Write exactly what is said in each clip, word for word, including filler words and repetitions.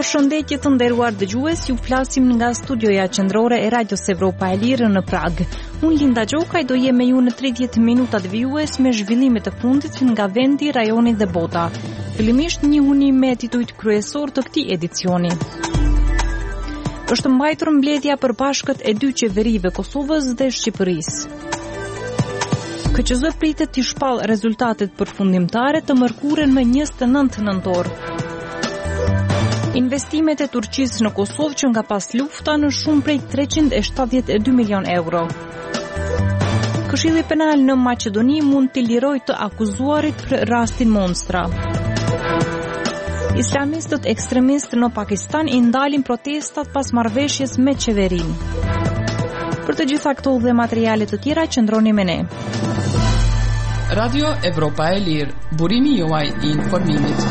Përshëndetje të nderuar dëgjues, ju flasim nga studioja qendrore e Radios Evropa e Lirë në Prag. Unë Linda Gjokaj do jem me ju në tridhjetë minutat vijues me zhvillimet e fundit nga vendi, rajoni dhe bota. Fillimisht njihuni me titujt kryesor të këtij edicioni. Është mbajtur mbledhja përbashkët e dy qeverive Kosovës dhe Shqipërisë. K Q Z pritet të shpall rezultatet përfundimtare të mërkurën më njëzet e nëntë nëntor. Investimet e Turqisë në Kosovë që nga pas lufta në shumë prej treqind e shtatëdhjetë e dy milion euro. Këshilli Penal në Maqedoni mund t'i lirojë të akuzuarit për rastin Monstra. Islamistët ekstremistë në Pakistan i ndalin protestat pas marrëveshjes me qeverinë. Për të gjitha këto dhe materiale të tjera qëndroni me ne. Radio Evropa e Lirë, burimi juaj i informimit.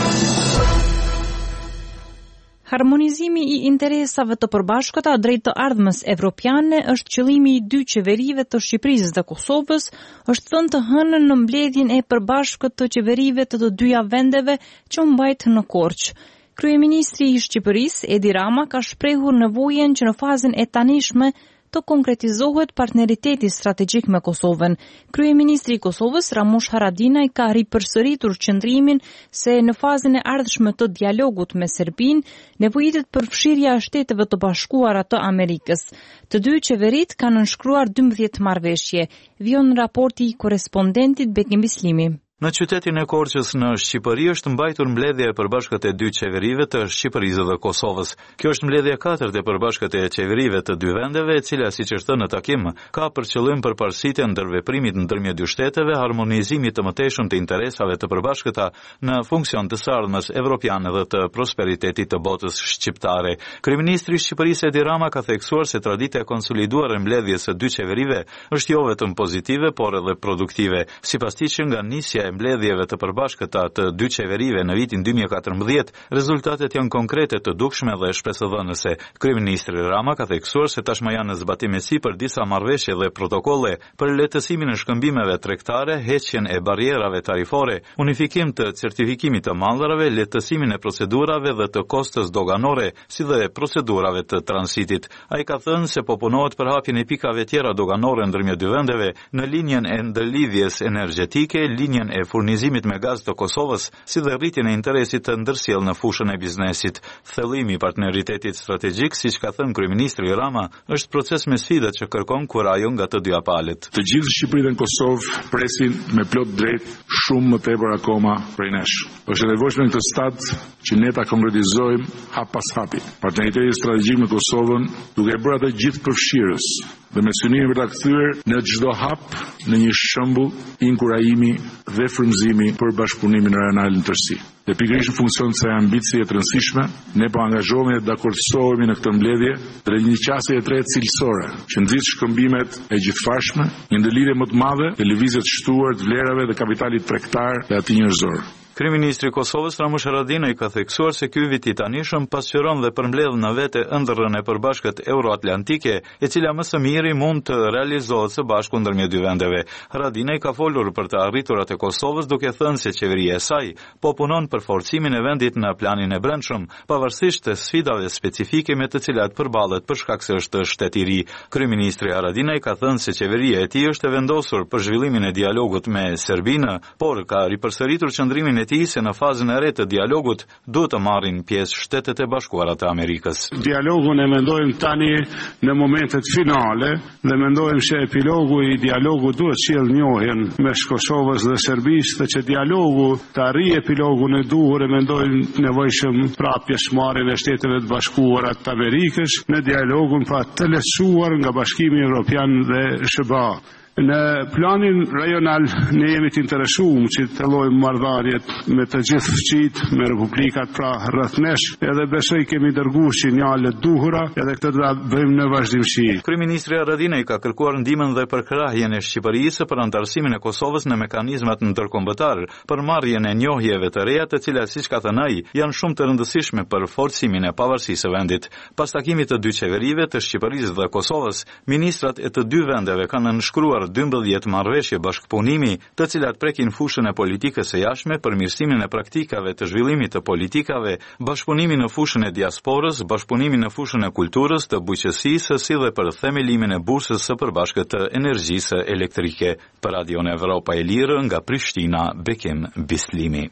Harmonizimi i interesave të përbashkëta drejt të ardhmës evropiane është qëllimi i dy qeverive të Shqipërisë dhe Kosovës, është thënë të hënën në mbledhjen e përbashkët të qeverive të të dyja vendeve që mbajt në Korçë. Kryeministri i Shqipërisë, Edi Rama, ka shprehur nevojën që në fazën e tanishme të konkretizohet partneriteti strategjik me Kosovën. Kryeministri i Kosovës, Ramush Haradinaj, ka ripërsëritur qëndrimin se në fazën e ardhshme të dialogut me Serbinë, nevojitet përfshirja e Shteteve të Bashkuara të Amerikës. Të dy qeverit kanë nënshkruar dymbëdhjetë marrëveshje. Vjon raporti i korrespondentit Bekim Bislimi. Në qytetin e Korçës në Shqipëri është mbajtur mbledhja e përbashkët e dy qeverive të Shqipërisë dhe Kosovës. Kjo është mbledhja e katërt e përbashkët e qeverive të dy vendeve, e cila siç është thënë në takim, ka për qëllim përparësitjen ndërveprimit ndërmjet dy shteteve, harmonizimit të mëtejshëm të interesave të përbashkëta në funksion të së ardhmës evropiane dhe të prosperitetit të botës shqiptare. Kryeministri i Shqipërisë Edi Rama ka theksuar se tradita e konsoliduar e mbledhjes së dy qeverive është jo vetëm pozitive, por edhe produktive. Sipas tij që nga nisja e mbledhjeve të përbashkëta të dy qeverive në vitin dy mijë e katërmbëdhjetë, rezultatet janë konkrete, të dukshme dhe shpresëdhënëse. Kryeministri Rama ka theksuar se tashmë janë në zbatim e sipër disa marrëveshje dhe protokolle për lehtësimin e shkëmbimeve tregtare, heqjen e barrierave tarifore, unifikim të certifikimit të mallrave, lehtësimin e procedurave dhe të kostës doganore, si dhe procedurave të transitit. Ai ka thënë se po punohet për hapjen e pikave tjera doganore ndërmjet dy vendeve në linjën e ndërlidhjes energjetike, linjën e furnizimit me gaz të Kosovës, si dhe rritjen e interesit të ndërsjell në fushën e biznesit. Thellimi i partneritetit strategjik, siç ka thënë kryeministri Rama, është proces me sfidat që kërkon kurajo nga të dyja palët. Të gjithë Shqipërinë dhe Kosovë presin me plot drejt shumë më tepër akoma prej nesh. Është e nevojshme në këtë stad që ne ta konkretizojmë hap pas hapi partneriteti strategjik me Kosovën, duke bërë atë gjithë përfshirës dhe me synimin për ta kthyer në çdo hap në një shembull inkurajimi dhe frymëzimi për bashkëpunimin rajonal në tërësi. Dhe pikërisht në funksion të ambicie të rëndësishme, ne po angazhohemi dhe dakordsohemi në këtë mbledhje drejt një qasje e tretë cilësore, që nxit shkëmbimet e gjithëfashme, një ndërlidhje më të madhe të lëvizjes të shtuar të vlerave dhe kapitalit tregtar dhe atij njerëzor. Kryeministri i Kosovës Ramush Haradinaj ka theksuar se ky vit i tanishëm pasqyron dhe përmbledh në vete ëndërrën e përbashkët euroatlantike, e cila më së miri mund të realizohet së bashku ndërmjet dy vendeve. Haradinaj ka folur për të arriturat e Kosovës, duke thënë se qeveria e saj po punon për forcimin e vendit në planin e brendshëm, pavarësisht të sfidave specifike me të cilat përballet për shkak se është shtet i ri. Kryeministri Haradinaj ka thënë se qeveria e tij është e vendosur për zhvillimin e dialogut me Serbinë, por ka ripërsëritur qëndrimin e tij se në fazën e re të dialogut duhet të marrin pjesë Shtetet e Bashkuara të Amerikës. Dialogun e mendojmë tani në momentet finale dhe mendojmë se epilogu i dialogut duhet sjell njohjen mes Kosovës dhe Serbisë, dhe që dialogu të arrijë epilogun e duhur e mendojmë nevojshëm prapë pjesëmarrjen e Shteteve të Bashkuara të Amerikës në dialogun pa të lehtësuar nga Bashkimi Evropian dhe S B A. Në planin rajonal ne jemi të interesuar që të llojmë marrëdhëniet me të gjithë fqit, me republikat pra rreth nesh, edhe besoj kemi dërguar sinjale të duhura, edhe këtë do ta bëjmë në vazhdimsi. Kryeministri Haradinaj ka kërkuar ndihmën dhe përkrahjen e Shqipërisë për antarësimin e Kosovës në mekanizmat ndërkombëtar, për marrjen e njohjeve të reja, të cilat siç ka thënë ai, janë shumë të rëndësishme për forcimin e pavarësisë së vendit. Pas takimit të dy qeverive të Shqipërisë dhe Kosovës, ministrat e të dy vendeve kanë nënshkruar zhvilluar dymbëdhjetë marrëveshje bashkëpunimi, të cilat prekin fushën e politikës së jashtme, përmirësimin e praktikave të zhvillimit të politikave, bashkëpunimi në fushën e diasporës, bashkëpunimi në fushën e kulturës, të bujqësisë, si dhe për themelimin e bursës së përbashkët të energjisë elektrike. Për Radion Evropa e Lirë, nga Prishtina, Bekim Bislimi.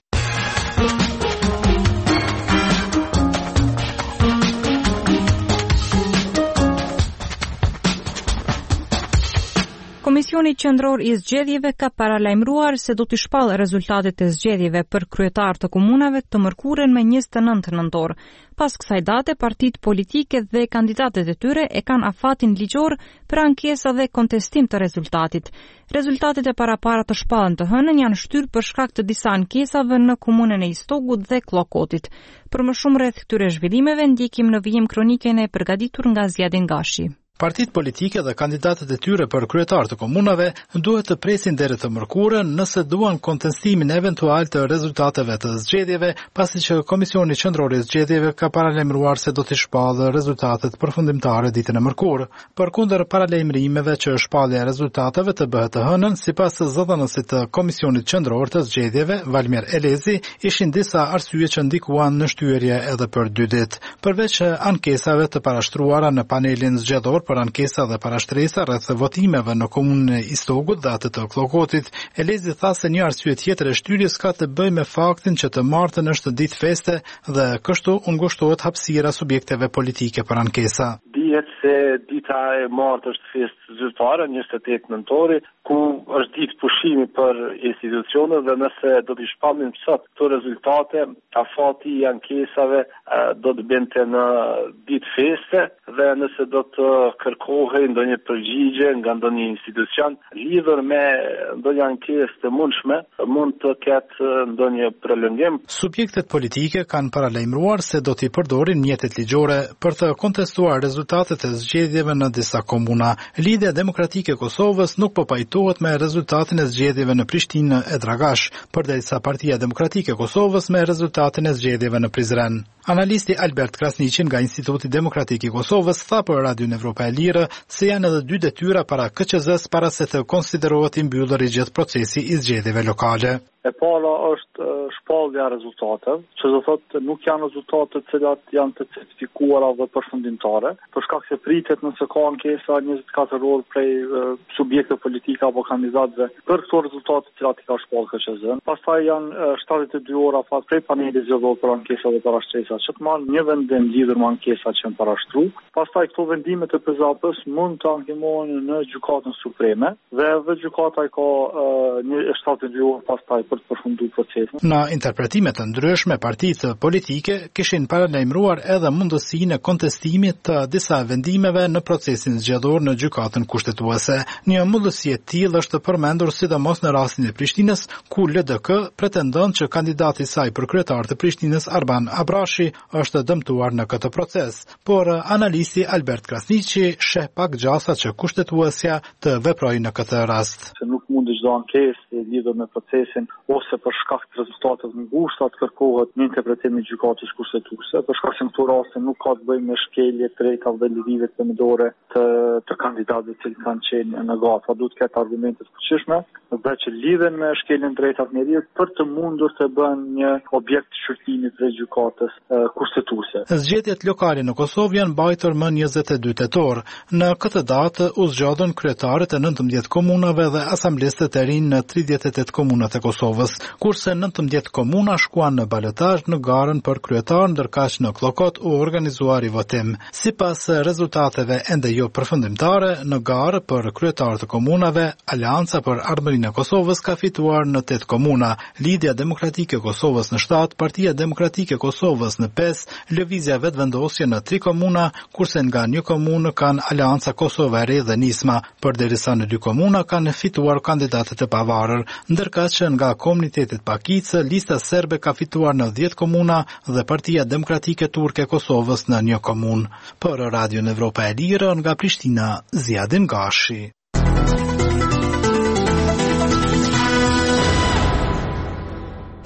Komisioni Qendror i Zgjedhjeve ka paralajmëruar se do të shpallë rezultatet e zgjedhjeve për kryetar të komunave të mërkurën me njëzet e nëntë nëntor. Pas kësaj date, partitë politike dhe kandidatët e tyre e kanë afatin ligjor për ankesa dhe kontestim të rezultatit. Rezultatet e parapara të shpallën të hënën janë shtyrë për shkak të disa ankesave në komunën e Istogut dhe Klokotit. Për më shumë rreth këtyre zhvillimeve ndjekim në vijim kroniken e përgatitur nga Zjadin Gashi. Partitë politike dhe kandidatët e tyre për kryetar të komunave duhet të presin deri të mërkurën nëse duan kontestimin eventual të rezultateve të zgjedhjeve, pasi që Komisioni Qendror i Zgjedhjeve ka paralajmëruar se do të shpallë rezultatet përfundimtare ditën e mërkurë. Përkundër paralajmërimeve që shpallja e rezultateve të bëhet të hënën, sipas zëdhënësit të Komisionit Qendror të Zgjedhjeve, Valmir Elezi, ishin disa arsye që ndikuan në shtyerje edhe për dy ditë. Përveç ankesave të parashtruara në panelin zgjedhor për ankesa dhe parashtresa rreth votimeve në komunën e Istogut dhe atë të Klokotit, Elezi tha se një arsye tjetër e shtyrjes ka të bëjë me faktin që të martën është ditë feste dhe kështu u ngushtohet hapësira subjekteve politike për ankesa. Dihet se dita e martë është festë zyrtare, njëzet e tetë nëntori, ku është ditë pushimi për institucionet dhe nëse do të shpallim sot këto rezultate, afati i ankesave do të bente në ditë feste dhe nëse do të kërkohej ndonjë përgjigje nga ndonjë institucion lidhur me ndonjë ankesë të mundshme, mund të ketë ndonjë prolongim. Subjektet politike kanë paralajmëruar se do t'i përdorin mjetet ligjore për të kontestuar rezultatet e zgjedhjeve në disa komuna. Lidhja Demokratike e Kosovës nuk po pajtohet me rezultatin e zgjedhjeve në Prishtinë e Dragash, përderisa Partia Demokratike e Kosovës me rezultatin e zgjedhjeve në Prizren. Analisti Albert Krasniqi nga Instituti Demokratik i Kosovës tha për Radion Evropa e Lirë se janë edhe dy detyra para K Q Z-s para se të konsiderohet i mbyllur i gjithë procesi i zgjedhjeve lokale. E para është shpallja e rezultateve, që do thotë nuk janë rezultate të cilat janë të certifikuara dhe përfundimtare, për shkak se pritet nëse ka ankesa njëzet e katër orë prej uh, subjekte politike apo kandidatëve për këto rezultate të cilat i ka shpallë K Q Z-n. Pastaj janë uh, shtatëdhjetë e dy ora afat prej panelit zgjedhor për ankesa dhe parashtresa, që të marrë një vendim lidhur me ankesa që janë parashtruar. Pastaj këto vendime të P Z A P-s mund të ankimohen në Gjykatën Supreme dhe edhe gjykata i ka uh, një shtatëdhjetë e dy orë pastaj për të përfunduar procesin. Në interpretime të ndryshme, partitë politike kishin paralajmëruar edhe mundësinë e kontestimit të disa vendimeve në procesin zgjedhor në gjykatën kushtetuese. Një mundësi e tillë është përmendur sidomos në rastin e Prishtinës, ku L D K pretendon që kandidati i saj për kryetar të Prishtinës, Arban Abrashi, është dëmtuar në këtë proces. Por analisti Albert Krasniqi sheh pak gjasa që kushtetuesja të veprojë në këtë rast. Se nuk mund çdo ankesë lidhur me procesin ose për shkak të rezultateve të ngushta të kërkohet një interpretim i gjykatës kushtetuese, për shkak se në këto raste nuk ka të bëjë me shkelje të drejtave dhe lirive themelore të të kandidatëve që kanë qenë në gatë. Duhet të ketë argumente të fuqishme, dhe që lidhen me shkeljen e drejtave të njerëzit për të mundur të bënë një objekt shqyrtimi të gjykatës kushtetuese. Zgjedhjet lokale në Kosovë janë mbajtur më njëzet e dy tetor. Në këtë datë u zgjodhen kryetarët e nëntëmbëdhjetë komunave dhe asamblesët e rinj në tridhjetë e tetë komunat e Kosovës, kurse nëntëmbëdhjetë komuna shkuan në balotazh në garën për kryetar, ndërkaq në Klokot u organizuar i votim. Sipas rezultateve ende jo përfundimtare, në garë për kryetar të komunave, Aleanca për Ardhmërinë e Kosovës ka fituar në tetë komuna, Lidhja Demokratike e Kosovës në shtatë, Partia Demokratike e Kosovës në pesë, Lëvizja Vetvendosje në tri komuna, kurse nga një komunë kanë Aleanca Kosovë e Re dhe Nisma, përderisa në dy komuna kanë fituar kandidatët e pavarur, ndërkaq që nga komunitetet pakicë, lista serbe ka fituar në dhjetë komuna dhe Partia Demokratike Turke e Kosovës në një komunë. Për Radion Evropa e Lirë nga Prishtina, Zjadin Gashi.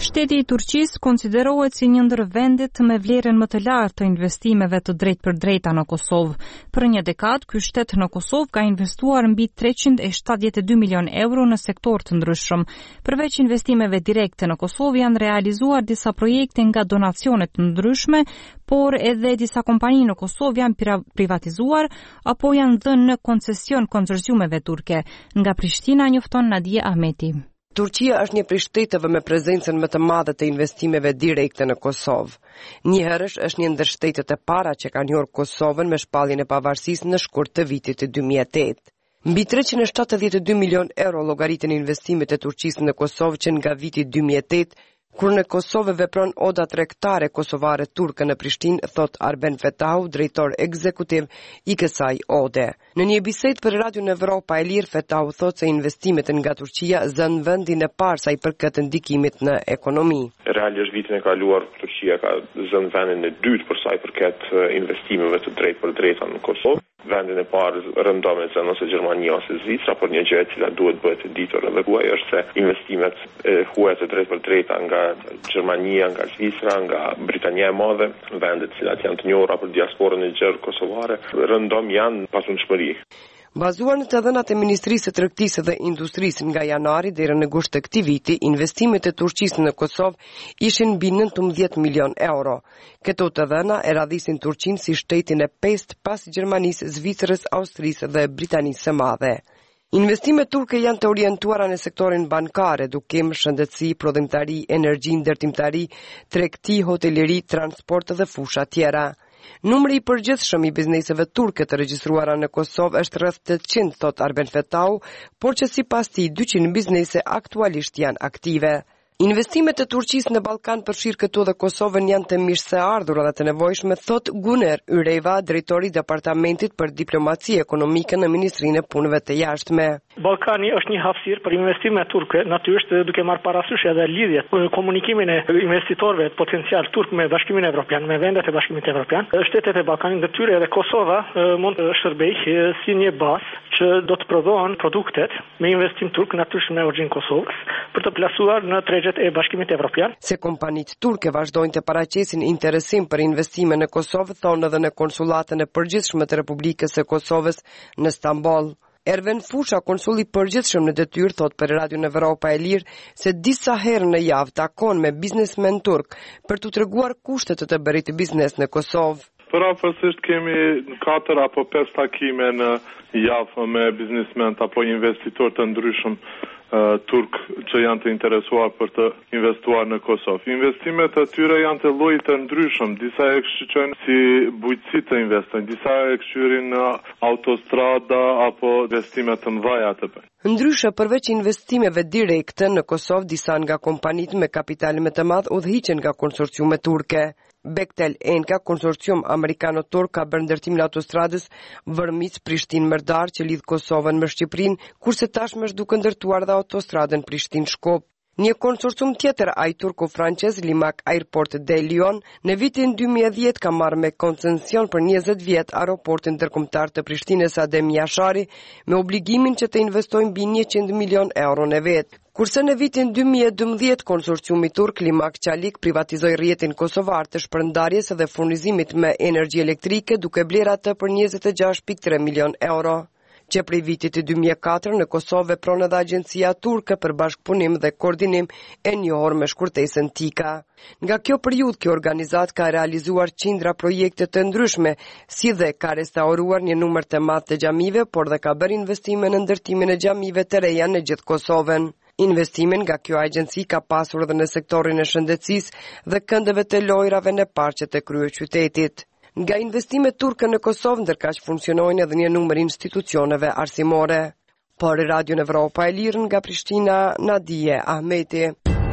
Shteti i Turqisë konsiderohet si një ndër vendet me vlerën më të lartë të investimeve të drejtpërdrejta në Kosovë. Për një dekadë, ky shtet në Kosovë ka investuar mbi treqind e shtatëdhjetë e dy milion euro në sektor të ndryshëm. Përveç investimeve direkte në Kosovë janë realizuar disa projekte nga donacione të ndryshme, por edhe disa kompani në Kosovë janë privatizuar apo janë dhënë në koncesion konsorciumeve turke. Nga Prishtina njofton Nadia Ahmeti. Turqia është një prej shteteve me prezencën më të madhe të investimeve direkte në Kosovë. Njëherësh është një ndër shtetet e para që kanë njohur Kosovën me shpalljen e pavarësisë në shkurt të vitit të dy mijë e tetë. Mbi treqind e shtatëdhjetë e dy milion euro llogaritën investimet e Turqisë në Kosovë që nga viti dy mijë e tetë, kur në Kosovë vepron oda tregtare kosovare turke në Prishtinë, thot Arben Fetahu, drejtor ekzekutiv i kësaj ode. Në një bisedë për Radion Evropa e Lirë, Fetahu thot se investimet nga Turqia zënë vendin e parë sa i përket ndikimit në ekonomi. Realisht vitin e kaluar Turqia ka zënë vendin e dytë për sa i përket investimeve të drejtpërdrejta në Kosovë. Vendin e parë rëndohet se ose Gjermania ose Zvicra, por një gjë e cila duhet bëhet e ditur edhe huaj është se investimet e huaja të drejtpërdrejta nga Gjermania, nga Zvicra, nga Britania e Madhe, vendet të cilat janë të njohura për diasporën e gjerë kosovare, rëndom janë pasundshmëri. Bazuar në të dhënat e Ministrisë së Tregtisë dhe Industrisë nga janari deri në gusht të këtij viti, investimet e Turqisë në Kosovë ishin mbi nëntëmbëdhjetë milion euro. Këto të dhëna e radhisin Turqinë si shtetin e pestë pas Gjermanisë, Zvicrës, Austrisë dhe Britanisë së Madhe. Investimet turke janë të orientuara në sektorin bankar, edukim, shëndetësi, prodhimtari, energji, ndërtimtari, tregti, hoteleri, transport dhe fusha tjera. Numri i përgjithshëm i bizneseve turke të regjistruara në Kosovë është rreth tetëqind, thot Arben Fetahu, por që sipas tij dyqind biznese aktualisht janë aktive. Investimet e Turqisë në Ballkan përfshirë këtu dhe Kosovën janë të mirë se ardhura dhe të nevojshme, thot Guner Yreva, drejtori i Departamentit për Diplomaci Ekonomike në Ministrinë e Punëve të Jashtme. Ballkani është një hapësirë për investime turke, natyrisht duke marrë parasysh edhe lidhjet, komunikimin e investitorëve potencial turk me Bashkimin Evropian, me vendet e Bashkimit Evropian. Shtetet e Ballkanit ndërtyrë edhe Kosova mund të shërbejë si një bazë që do të prodhohen produktet me investim turk, natyrisht me origjinë Kosovës, për të plasuar në tregjet e Bashkimit Evropian. Se kompanitë turke vazhdojnë të paraqesin interesim për investime në Kosovë, thonë edhe në konsulatën e përgjithshme të Republikës së Kosovës në Stamboll. Erven Fusha, konsulli përgjithshëm në detyrë, thot për Radion Evropa e Lirë se disa herë në javë takon me biznesmen turk për të treguar kushtet të të bërit biznes në Kosovë. Përafërsisht kemi katër apo pesë takime në javë me biznesmen apo investitor të ndryshëm uh, turk që janë të interesuar për të investuar në Kosovë. Investimet e tyre janë të llojit të ndryshëm, disa e shqyrojnë si bujqësi të investojnë, disa e shqyrin në autostrada apo investime të mëdha të bëjnë. Ndryshe, përveç investimeve direkte në Kosovë, disa nga kompanitë me kapital më të madh udhëhiqen nga konsorciume turke. Bechtel Enka, konsorcium amerikano-turk, ka bërë ndërtimin e autostradës Vërmic-Prishtinë-Merdar që lidh Kosovën me Shqipërinë, kurse tashmë është duke ndërtuar dhe autostradën Prishtinë-Shkup. Një konsorcium tjetër, ai turko-francez Limak Airport de Lyon, në vitin dy mijë e dhjetë ka marrë me koncesion për njëzet vjet aeroportin ndërkombëtar të Prishtinës Adem Jashari, me obligimin që të investojnë mbi njëqind milion euro në vet. Kurse në vitin dy mijë e dymbëdhjetë konsorciumi turk Limak Çalik privatizoi rrjetin kosovar të shpërndarjes dhe furnizimit me energji elektrike duke blerë atë për njëzet e gjashtë pikë tre milion euro. Që prej vitit të dy mijë e katër në Kosovë vepron edhe Agjencia Turke për Bashkëpunim dhe Koordinim e njohur me shkurtesën TIKA. Nga kjo periudhë kjo organizat ka realizuar qindra projekte të ndryshme, si dhe ka restauruar një numër të madh të xhamive, por dhe ka bërë investime në ndërtimin e xhamive të reja në gjithë Kosovën. Investimin nga kjo agjenci ka pasur edhe në sektorin e shëndetësisë dhe këndeve të lojrave në parqet e kryeqytetit. Nga investimet turke në Kosovë ndërkaq funksionojnë edhe një numër institucioneve arsimore. Por Radio Evropa e Lirë nga Prishtina, Nadia Ahmeti.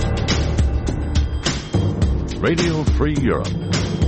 Radio Free Europe.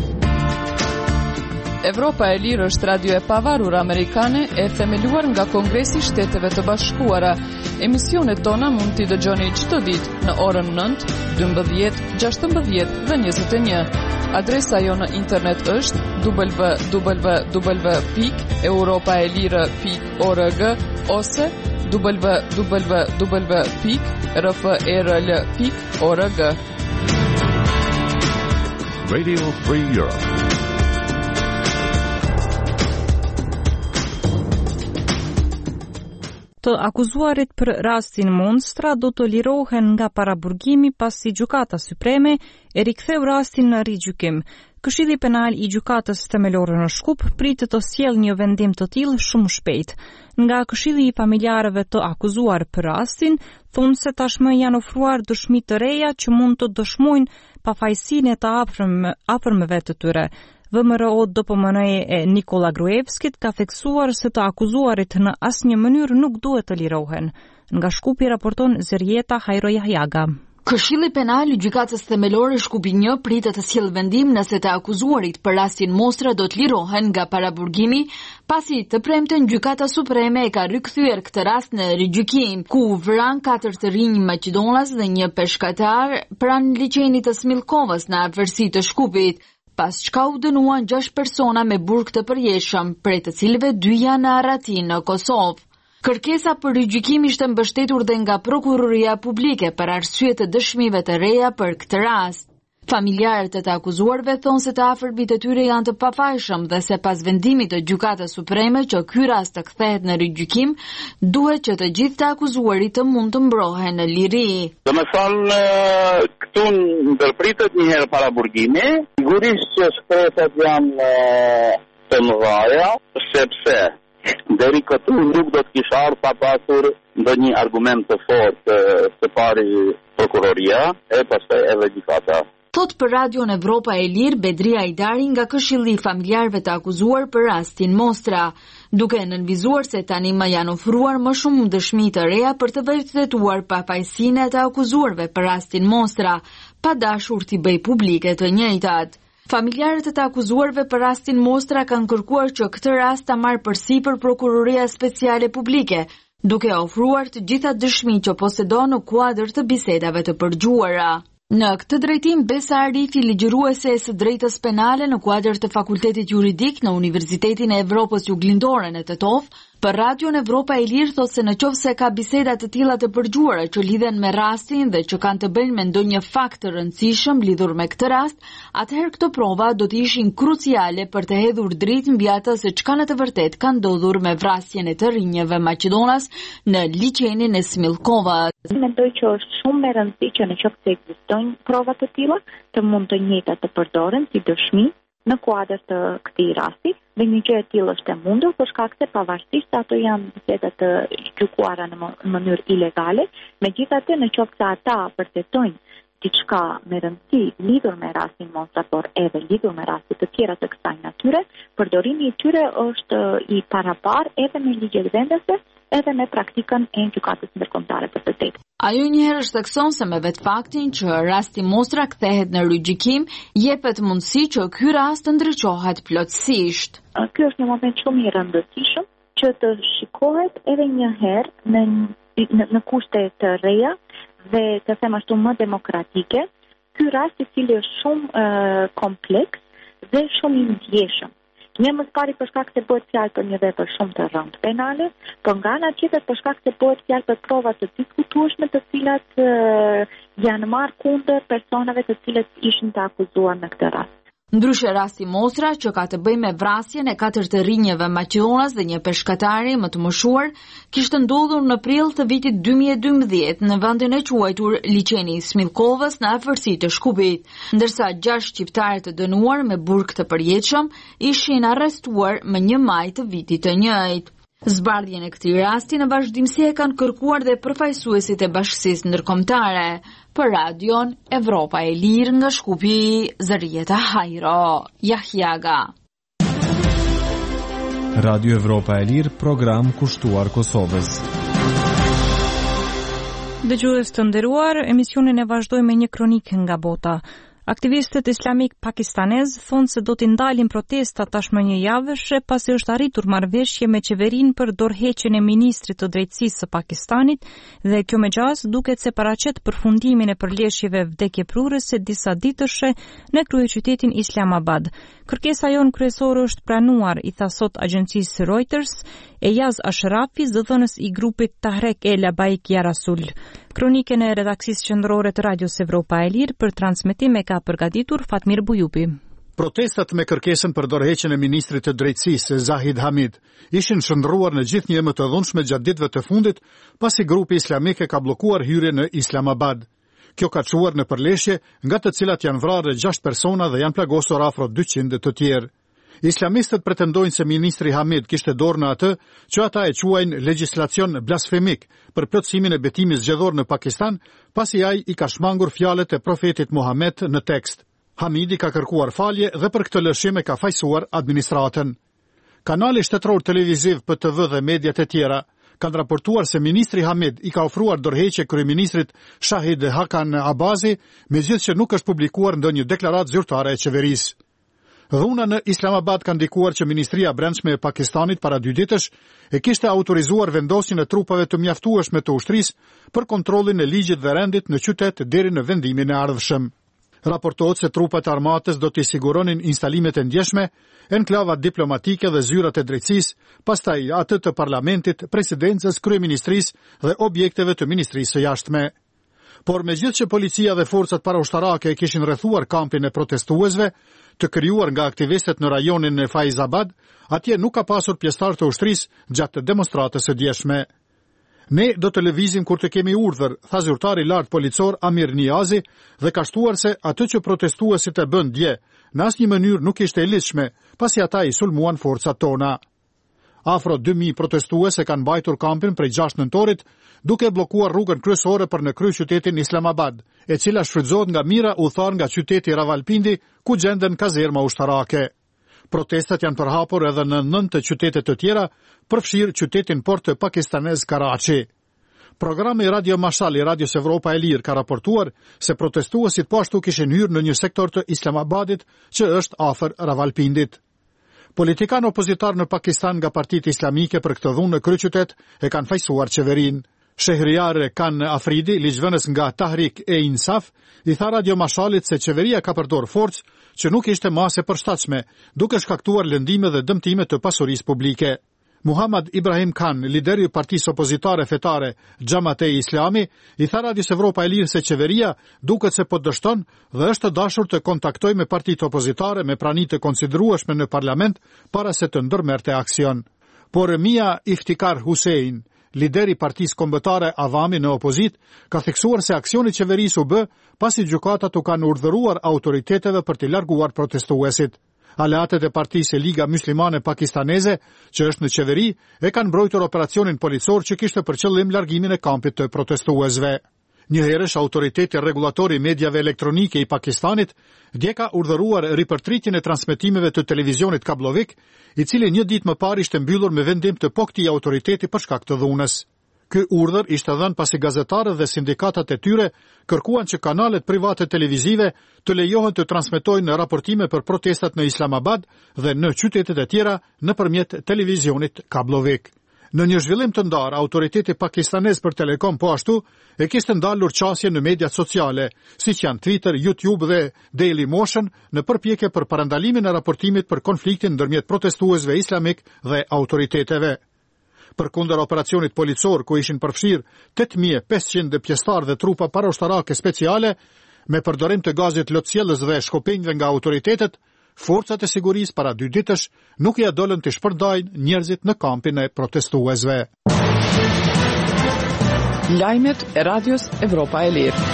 Evropa e Lirë është radio e pavarur amerikane e themeluar nga Kongresi i Shteteve të Bashkuara. Emisionet tona mund t'i dëgjoni çdo ditë në orën nëntë, dymbëdhjetë, gjashtëmbëdhjetë dhe njëzet e një. Adresa jo në internet është w w w pikë europaelire pikë org ose w w w pikë r f r l pikë org. Radio Free Europe. Të akuzuarit për rastin Monstra do të lirohen nga paraburgimi pasi Gjykata Supreme e riktheu rastin në rigjykim. Këshilli Penal i Gjykatës Themelore në Shkup pritet të sjellë një vendim të tillë shumë shpejt. Nga Këshilli i Familjarëve të akuzuar për rastin, thonë se tashmë janë ofruar dëshmi të reja që mund të dëshmojnë pafajësinë e të afërmëve të tyre. V M R O D P M N e Nikola Gruevskit ka theksuar se të akuzuarit në asnjë mënyrë nuk duhet të lirohen. Nga Shkupi raporton Zerieta Hajro Jahjaga. Këshilli Penal i Gjykatës Themelore Shkupi një pritet të sjellë vendim nëse të akuzuarit për rastin Mostra do të lirohen nga paraburgimi, pasi të premten Gjykata Supreme e ka rikthyer këtë rast në rigjykim, ku vran katër të rinj maqedonas dhe një peshkatar pranë liçenit të Smilkovës në afërsi të Shkupit, pas çka u dënuan gjashtë persona me burg të përjetshëm, prej të cilëve dy janë në Aratin në Kosovë. Kërkesa për rigjykim ishte mbështetur dhe nga Prokuroria Publike për arsye të dëshmive të reja për këtë rast. Familjarët e të akuzuarve thonë se të afërmit e tyre janë të pafajshëm dhe se pas vendimit të Gjykatës Supreme që ky rast të kthehet në rigjykim, duhet që të gjithë të akuzuarit të mund të mbrohen në liri. Domethënë, këtu ndërpritet një herë paraburgimi, sigurisht që shpresat janë të mëdha, sepse deri këtu nuk do të kisha ardhur pa pasur ndonjë argument të fortë së pari prokuroria e pastaj edhe gjykata. Thot për Radion Evropa e Lirë Bedria Ajdari nga Këshilli i Familjarëve të akuzuar për rastin Mostra, duke nënvizuar se tani më janë ofruar më shumë dëshmi të reja për të vërtetuar pafajësinë e të akuzuarve për rastin Mostra, pa dashur t'i bëj publike të njëjtat. Familjarët e të akuzuarve për rastin Mostra kanë kërkuar që këtë rast ta marrë përsipër Prokuroria Speciale Publike, duke ofruar të gjitha dëshmi që posedon në kuadër të bisedave të përgjuara. Në këtë drejtim, Besa Arifi, ligjëruese e së drejtës penale në kuadër të Fakultetit Juridik në Universitetin e Evropës Juglindore në Tetov, për Radion Evropa e Lirë thotë se në qoftë se ka biseda të tilla të përgjuara që lidhen me rastin dhe që kanë të bëjnë me ndonjë fakt të rëndësishëm lidhur me këtë rast, atëherë këto prova do të ishin kruciale për të hedhur dritë mbi atë se çka në të vërtetë ka ndodhur me vrasjen e të rinjeve maqedonas në liçenin e Smilkovës. Mendoj që është shumë me rëndësi që në qoftë se ekzistojnë prova të tilla, të mund të njëjtat të përdoren si dëshmi në kuadër të këtij rasti, dhe një gjë e tillë është e mundur për shkak se pavarësisht se ato janë biseda të gjykuara në mënyrë ilegale, megjithatë në qoftë se ata vërtetojnë diçka me rëndësi lidhur me rastin Mostra, por edhe lidhur me raste të tjera të kësaj natyre, përdorimi i tyre është i paraparë edhe me ligjet vendase, edhe me praktikën e Gjykatës Ndërkombëtare për të drejtë. Ajo njëherë shtekson se me vetë faktin që rasti Mostra kthehet në rigjykim, jepet mundësi që ky rast të ndriçohet plotësisht. Ky është një moment shumë i rëndësishëm që të shikohet edhe një herë në në, në kushte të reja dhe të them ashtu më demokratike. Ky rast i cili është shumë uh, kompleks dhe shumë i ndjeshëm. Një më pari për shkak se bëhet fjalë për një vepër shumë të rëndë penale, por nga ana tjetër për shkak se bëhet fjalë për prova të diskutueshme të cilat uh, janë marrë kundër personave të cilët ishin të akuzuar në këtë rast. Ndryshe rasti Mostra, që ka të bëjë me vrasjen e katër të rinjeve maqedonas dhe një peshkatari më të moshuar, kishte ndodhur në prill të vitit dy mijë e dymbëdhjetë në vendin e quajtur liçeni i Smilkovës në afërsi të Shkupit, ndërsa gjashtë shqiptarë të dënuar me burg të përjetshëm ishin arrestuar më një maj të vitit të njëjtë. Zbardhjen e këtij rasti në vazhdimsi e kanë kërkuar dhe përfaqësuesit e Bashkisë Ndërkombëtare. Për Radion Evropa e Lirë nga Shkupi, Zerieta Hajro Jahjaga. Radio Evropa e Lirë, program kushtuar Kosovës. Dëgjues të nderuar, emisionin e vazhdoj me një kronik nga bota. Aktivistët islamik pakistanez thonë se do t'i ndalin protesta tashmë një javësh pasi është arritur marrëveshje me qeverinë për dorëheqjen e ministrit të drejtësisë së Pakistanit dhe kjo me gjas duket se paraqet përfundimin e përleshjeve vdekjeprurëse disa ditëshe në kryeqytetin Islamabad. Kërkesa jonë kryesore është pranuar, i tha sot agjencisë Reuters, Eyaz Ashrafi, zëdhënës i grupit Tahrek El Abaik Ya Rasul. Kronikën e redaksisë qendrore të Radios Evropa e Lirë për transmetim e ka përgatitur Fatmir Bujupi. Protestat me kërkesën për dorëheqjen e ministrit të drejtësisë Zahid Hamid ishin shndruar në gjithnjë më të dhunshme gjatë ditëve të fundit, pasi grupi islamik e ka bllokuar hyrjen në Islamabad. Kjo ka çuar në përleshje, nga të cilat janë vrarë gjashtë persona dhe janë plagosur afro dyqind të tjerë. Islamistët pretendojnë se ministri Hamid kishte dorë në atë që ata e quajnë legjislacion blasfemik për plotësimin e betimit zgjedhor në Pakistan, pasi ai i ka shmangur fjalët e profetit Muhammed në tekst. Hamidi ka kërkuar falje dhe për këtë lëshim e ka fajsuar administratën. Kanali shtetëror televiziv P T V dhe mediat e tjera kanë raportuar se ministri Hamid i ka ofruar dorëheqje kryeministrit Shahid Hakan Abazi, megjithëse nuk është publikuar ndonjë deklaratë zyrtare e qeverisë. Dhuna në Islamabad ka ndikuar që Ministria e Brendshme e Pakistanit para dy ditësh e kishte autorizuar vendosjen e trupave të mjaftueshme të ushtrisë për kontrollin e ligjit dhe rendit në qytet deri në vendimin e ardhshëm. Raportohet se trupat armatës do t'i siguronin instalimet e ndjeshme, enklavat diplomatike dhe zyrat e drejtësisë, pastaj atë të parlamentit, presidencës, kryeministrisë dhe objekteve të ministrisë së jashtme. Por megjithëse policia dhe forcat paraushtarake e kishin rrethuar kampin e protestuesve, të krijuar nga aktivistët në rajonin e Faizabad, atje nuk ka pasur pjesëtar të ushtrisë gjatë demonstratës së djeshme. Ne do të lëvizim kur të kemi urdhër, tha zyrtari i lartë policor Amir Niazi, dhe ka shtuar se atë që protestuesit e bën dje, në asnjë mënyrë nuk ishte e lidhshme, pasi ata i sulmuan forcat tona. Afro dy mijë protestuese kanë mbajtur kampin prej gjashtë nëntorit, duke bllokuar rrugën kryesore për në kryeqytetin Islamabad, e cila shfrytëzohet nga mira udhëtar nga qyteti Rawalpindi, ku gjenden kazerma ushtarake. Protestat janë përhapur edhe në nëntë qytete të tjera, përfshirë qytetin port të pakistanez Karachi. Programi Radio Mashal i Radios Evropa e Lirë ka raportuar se protestuesit po ashtu kishin hyrë në një sektor të Islamabadit që është afër Rawalpindit. Politikanë opozitar në Pakistan nga partitë islamike për këtë dhunë në kryeqytet e kanë fajsuar qeverinë. Shehriar Khan Afridi, ligjvënës nga Tahrik e Insaf, i tha Radio Mashalit se qeveria ka përdorur forcë që nuk ishte masë e përshtatshme, duke shkaktuar lëndime dhe dëmtime të pasurisë publike. Muhammad Ibrahim Khan, lideri i partisë opozitare fetare Xhamate Islami, i tha Radios Evropa e Lirë se qeveria duket se po dështon dhe është dashur të kontaktojë me partitë opozitare me prani të konsiderueshme në parlament para se të ndërmerrte aksion. Por Mia Iftikhar Hussein, lideri partisë kombëtare Avami në opozit, ka theksuar se aksioni i qeverisë u bë pasi gjykatat u kanë urdhëruar autoriteteve për të larguar protestuesit. Aleatët e partisë Liga Muslimane Pakistaneze, që është në qeveri, e kanë mbrojtur operacionin policor që kishte për qëllim largimin e kampit të protestuesve. Njëherësh autoriteti rregullator i mediave elektronike i Pakistanit dje ka urdhëruar ripërtritjen e transmetimeve të televizionit kablovik, i cili një ditë më parë ishte mbyllur me vendim të po këtij autoriteti për shkak të dhunës. Ky urdhër ishte dhënë pasi gazetarët dhe sindikatat e tyre kërkuan që kanalet private televizive të lejohen të transmetojnë raportime për protestat në Islamabad dhe në qytetet e tjera nëpërmjet televizionit kablovik. Në një zhvillim të ndarë, autoriteti pakistanez për telekom po ashtu e kishte ndalur qasje në mediat sociale, siç janë Twitter, YouTube dhe Daily Motion, në përpjekje për parandalimin e raportimit për konfliktin ndërmjet protestuesve islamik dhe autoriteteve. Përkundër operacionit policor ku ishin përfshirë tetë mijë e pesëqind pjesëtarë dhe trupa paraushtarake speciale, me përdorim të gazit lotësjellës dhe shkopinjve nga autoritetet, forcat e sigurisë para dy ditësh nuk ia dolën të shpërndajnë njerëzit në kampin e protestuesve. Lajmet e Radios Evropa e Lirë.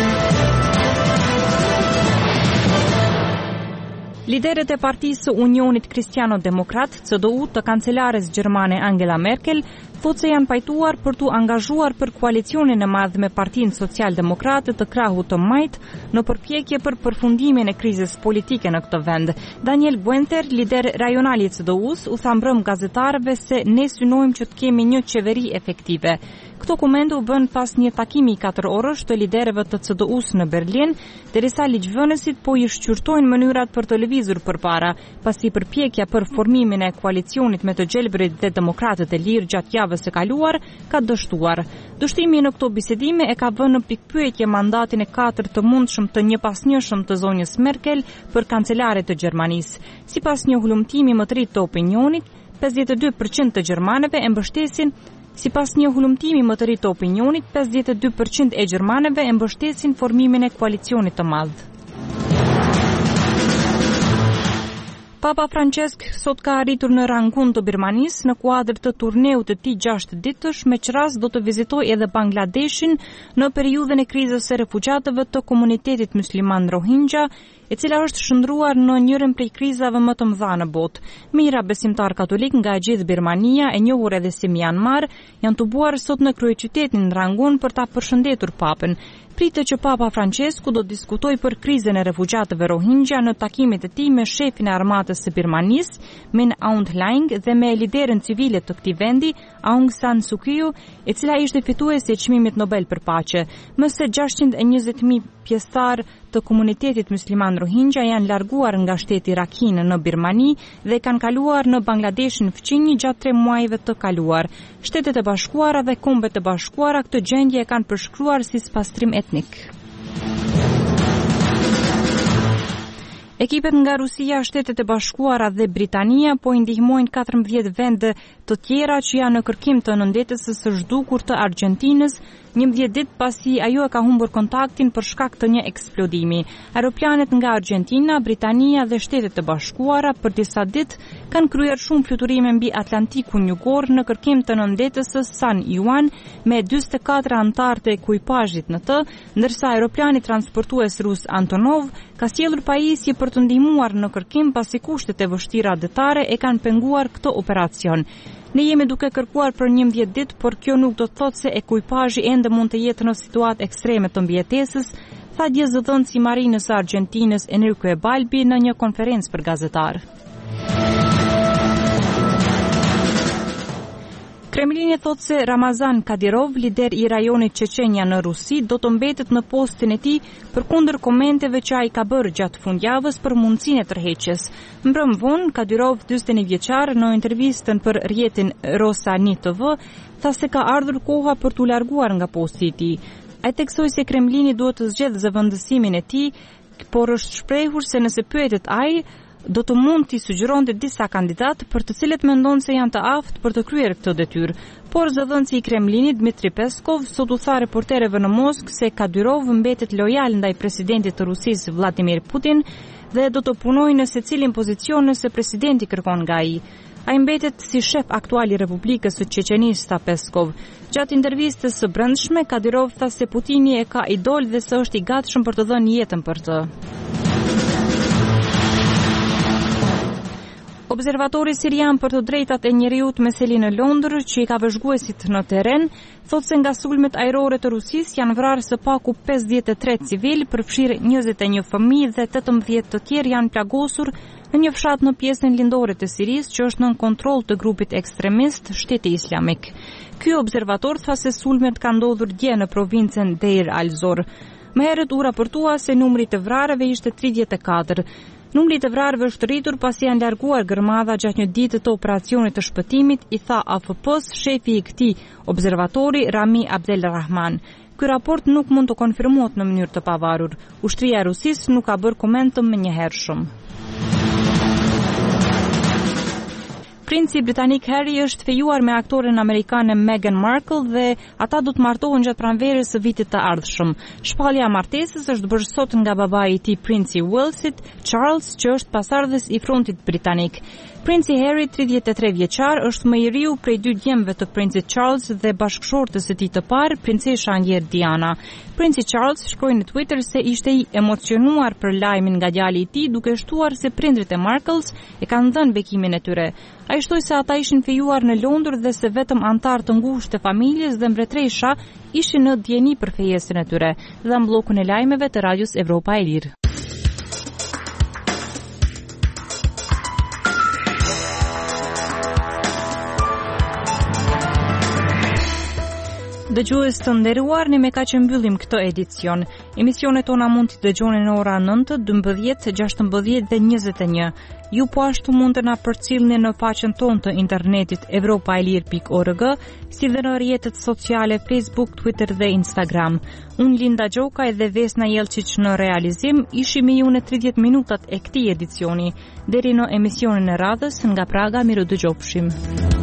Liderët e partisë Unionit Kristiano-Demokrat, C D U, të kancelares gjermane Angela Merkel, thotë se janë pajtuar për t'u angazhuar për koalicionin e madh me Partinë Social-Demokrate të krahut të majt në përpjekje për përfundimin e krizës politike në këtë vend. Daniel Guenter, lider rajonal i C D U-s, u tha mbrëm gazetarëve se ne synojmë që të kemi një qeveri efektive. Këto komente u bën pas një takimi katër orësh të liderëve të C D U-s në Berlin, derisa ligjvënësit po i shqyrtojnë mënyrat për të lëvizur përpara, pasi përpjekja për formimin e koalicionit me të gjelbërit dhe demokratët e lirë gjatë javës së kaluar ka dështuar. Dështimi në këto bisedime e ka vënë në pikpyetje mandatin e katër të mundshëm të njëpasnjëshëm të zonjës Merkel për kancelare të Gjermanisë. Sipas një hulumtimi më të ri të opinionit, pesëdhjetë e dy përqind të gjermanëve e mbështesin Sipas një hulumtimi më të ri të opinionit, pesëdhjetë e dy përqind e gjermanëve e mbështesin formimin e koalicionit të madh. Papa Francesc sot ka arritur në Rangun të Birmanisë në kuadër të turneut të tij gjashtë ditësh, me çrast do të vizitojë edhe Bangladeshin në periudhën e krizës së refugjatëve të komunitetit musliman Rohingya, e cila është shndruar në njërin prej krizave më të mëdha në botë. Mijëra besimtar katolik nga e gjithë Birmania, e njohur edhe si Myanmar, janë tubuar sot në kryeqytetin Rangun për ta përshëndetur papën. Pritet që Papa Francesku do të diskutojë për krizën e refugjatëve Rohingya në takimet e tij me shefin e armatës së Birmanisë, Min Aung Hlaing, dhe me liderën civile të këtij vendi, Aung San Suu Kyi, e cila ishte fituese e çmimit Nobel për paqe. Më së gjashtëqind e njëzet mijë pjesëtar të komunitetit musliman Rohingya janë larguar nga shteti Rakhine në Birmani dhe kanë kaluar në Bangladeshin fqinj gjatë tre muajve të kaluar. Shtetet e Bashkuara dhe Kombet e Bashkuara këtë gjendje e kanë përshkruar si spastrim etnik. Ekipet nga Rusia, Shtetet e Bashkuara dhe Britania po i ndihmojnë katërmbëdhjetë vende të tjera që janë në kërkim të nëndetësës së zhdukur të Argjentinës, njëmbëdhjetë ditë pasi ajo e ka humbur kontaktin për shkak të një eksplodimi. Aeroplanet nga Argjentina, Britania dhe Shtetet e Bashkuara për disa ditë kanë kryer shumë fluturime mbi Atlantikun Jugor në kërkim të nëndetësës San Juan me dyzet e katër anëtar të ekuipazhit në të, ndërsa aeroplani transportues rus Antonov ka sjellur pajisje për të ndihmuar në kërkim pasi kushtet e vështira detare e kanë penguar këtë operacion. Ne jemi duke kërkuar për njëmbëdhjetë ditë, por kjo nuk do të thotë se ekuipazhi ende mund të jetë në situatë ekstreme të mbijetesës, tha dje zëdhënësi i Marinës së Argjentinës Enrique Balbi në një konferencë për gazetarë. Kremlini thotë se Ramazan Kadyrov, lider i rajonit Çeçenia në Rusi, do të mbetet në postin e tij përkundër komenteve që ai ka bërë gjatë fundjavës për mundësinë e tërheqjes. Mbrëm vonë, Kadyrov, dyzet e një vjeçar, në intervistën për rrjetin Rosani T V, tha se ka ardhur koha për t'u larguar nga posti i tij. Ai theksoi se Kremlini duhet të zgjedhë zëvendësimin e tij, por është shprehur se nëse pyetet ai, do të mund t'i sugjeronte disa kandidatë për të cilët mendon se janë të aftë për të kryer këtë detyrë. Por zëdhënësi i Kremlinit Dmitri Peskov sot u tha reporterëve në Moskë se Kadyrov mbetet lojal ndaj presidentit të Rusisë Vladimir Putin dhe do të punojë në secilin pozicion nëse presidenti kërkon nga ai. Ai mbetet si shef aktual i Republikës së Çeçenisë, tha Peskov. Gjatë intervistës së brendshme, Kadyrov tha se Putini e ka idol dhe se është i gatshëm për të dhënë jetën për të. Observatori sirian për të drejtat e njeriut Meseli në Londër, që i ka vëzhguesit në teren, thot se nga sulmet ajrore të Rusisë janë vrarë së paku pesëdhjetë e tre civil, përfshirë njëzet e një fëmijë dhe tetëmbëdhjetë të tjerë janë plagosur në një fshat në pjesën lindore të Sirisë, që është nën kontroll të grupit ekstremist Shteti Islamik. Ky observator tha se sulmet kanë ndodhur dje në provincën Deir al-Zor. Më herët u raportua se numri të vrarëve ishte tridhjetë e katër. Numri të vrarëve është rritur pasi janë larguar gërmadha gjatë një dite të operacionit të shpëtimit, i tha A F P-s shefi i këtij observatori Rami Abdelrahman. Ky raport nuk mund të konfirmohet në mënyrë të pavarur. Ushtria e Rusisë nuk ka bërë koment të menjëhershëm. Princi britanik Harry është fejuar me aktoren amerikane Meghan Markle dhe ata do të martohen gjatë pranverës së vitit të ardhshëm. Shpallja e martesës është bërë sot nga babai i tij, princi i Walesit, Charles, që është pasardhës i frontit britanik. Princi Harry, tridhjetë e tre vjeçar, është më i riu prej dy djemve të princit Charles dhe bashkëshortës së tij të parë, princesha Angjer Diana. Princi Charles shkroi në Twitter se ishte i emocionuar për lajmin nga djali i tij, duke shtuar se prindrit e Markles e kanë dhënë bekimin e tyre. Ai shtoi se ata ishin fejuar në Londër dhe se vetëm antar të ngushtë të familjes dhe mbretëresha ishin në dieni për fejesën e tyre. Dhe në bllokun e lajmeve të Radios Evropa e Lirë. Dëgjues të nderuar, ne me ka që mbyllim këtë edicion. Emisionet tona mund t'i dëgjoni në ora nëntë, dymbëdhjetë, gjashtëmbëdhjetë dhe njëzet e një. Ju po ashtu mund të na përcjellni në faqen tonë të internetit europa e lir pikë org, si dhe në rrjetet sociale Facebook, Twitter dhe Instagram. Unë Linda Gjokaj dhe Vesna Jelčić në realizim, ishim me ju në tridhjetë minutat e këtij edicioni. Deri në emisionin e radhës, nga Praga, miru dëgjofshim.